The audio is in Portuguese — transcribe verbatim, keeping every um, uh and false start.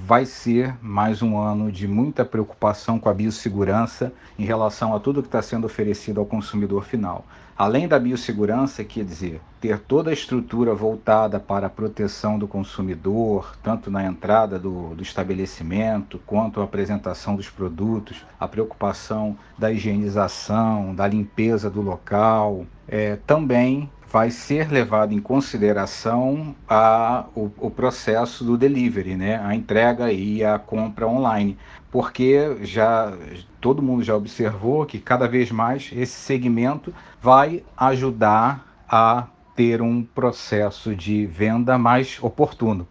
vai ser mais um ano de muita preocupação com a biossegurança em relação a tudo que está sendo oferecido ao consumidor final. Além da biossegurança, quer dizer, ter toda a estrutura voltada para a proteção do consumidor, tanto na entrada do, do estabelecimento, quanto a apresentação dos produtos, a preocupação da higienização, da limpeza do local, é, também vai ser levado em consideração a, o, o processo do delivery, né? A entrega e a compra online, porque já todo mundo já observou que cada vez mais esse segmento vai ajudar a ter um processo de venda mais oportuno.